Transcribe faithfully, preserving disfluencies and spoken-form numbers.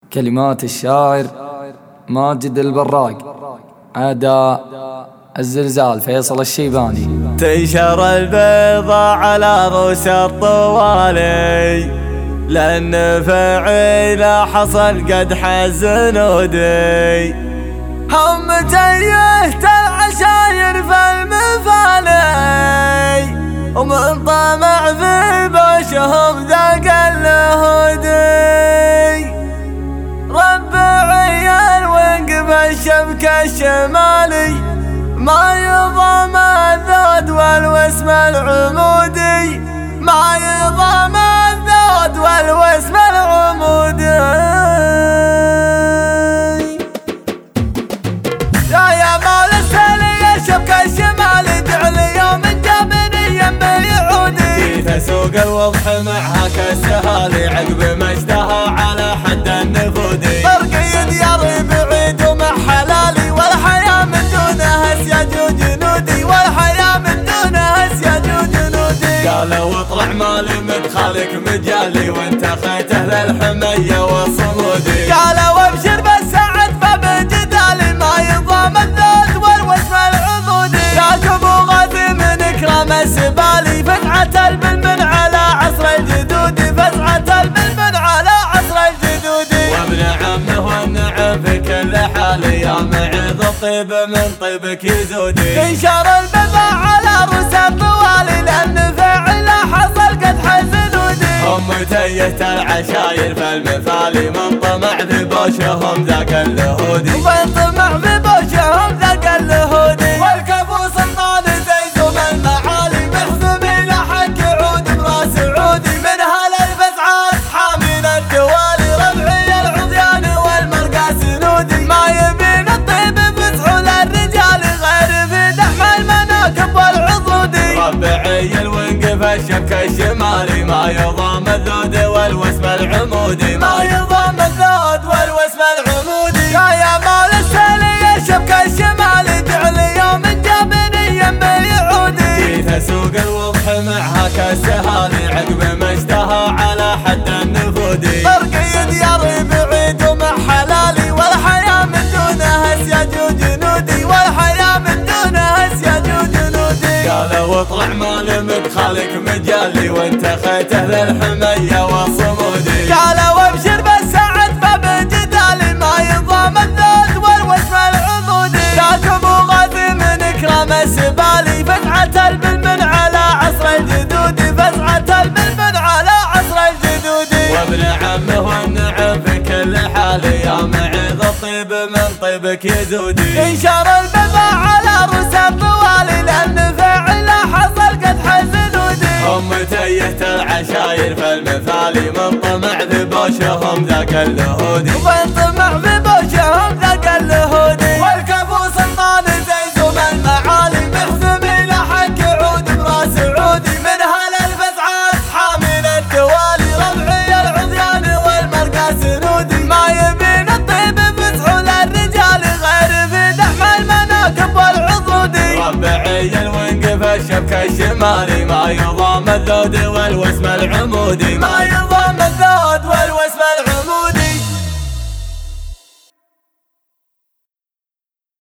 كلمات الشاعر ماجد البراق، أداء الزلزال فيصل الشيباني. تنشر البيضة على رؤوس الطوالي، لأن فعيله حصل قد حزن ودي. هم تيهت العشاير في المفالي، ومن طمع في بوشهم ذاق الهدي. ربعي الوقف الشبك الشمالي، ما يضام الذود والوسم العمودي، ما يضام الذود والوسم العمودي. يا يا مال السالي الشبك الشمالي، جعل يوم جابني بيعودي. جيت اسوق الوضح معها كالسهالي، عقب مجدها على حد النفودي. برقي دياري بعيد ومع حلالي، والحياة من دونها سياج وجنودي، والحياة من دونها سياج وجنودي. قالوا اطلع مالي مدخلك مجالي، وانت خيته للحمية والصمودي. قالوا ابشر بالسعد فبجدالي، ما يضام الذود والوسم العضودي. ياك ابو غازي من اكرام السبالي، فتحة البلبل على عصر الجدودي، فتحة البلبل على عصر الجدودي. وابن عمه والنعم في كل حالي، يا معيذ الطيب من طيبك يزودي. تنشر البيضة على رؤوس الطوالي، لأن فعله حصل قد حزن ودي. هم تيهت العشاير في المفالي، من طمع في بوشهم ذاك الهودي، ومن طمع في بوشهم ذاك الهودي. والكفو سلطان زيزوم المعالي، محزم الى حق عود براس عودي. من هالالفزعات حامين الدوالي، ربعي العضيان والمرقى سنودي. ما يبين الطيب بسحول الرجال، غير في دحم المناكب والعضودي. ربعي الونقف الشبك الشمالي، ما يضام الذود والوسم العمودي، ما يضام الذود والوسم العمودي. يا يا مال السالي الشبك الشمالي، جعل يوم جابني بيعودي. جيت اسوق الوضح معها كالسهالي، عقب مجدها على حد النفودي. برقي دياري بعيد ومع حلالي، والحياة من دونها سياج وجنودي، والحياة من دونها سياج وجنودي. قالوا اطلع مال مدخلك مجالي، وانت خيته للحمية والصمودي. قالوا ابشر بالسعد فبجدالي، ما يضام الذود والوسم العضودي. ذاك ابو غازي من اكرام السبالي، فتحة البلبل على عصر الجدودي، فتحة البلبل على عصر الجدودي. وابن عمه والنعم في كل حالي، يا معيذ الطيب من طيبك يزودي. تنشر البيضة على رؤوس الطوالي، لأن فعله حصل قد حزن ودي. هم تيهت العشاير في المثالي، من طمع في بوشهم ذاك الهودي، ومن طمع في بوشهم ذاك الهودي. والكفو سلطان زيزوم المعالي، محزم الى حق عود براس عودي. من هالالفزعات حامين الدوالي، ربعي العضيان والمرقى سنودي. ما يبين الطيب بسحول الرجال، غير في دحم المناكب والعضودي. ربعي الونقف الشبك الشمالي، ما يضام الذود والوسم العمودي، ما يضام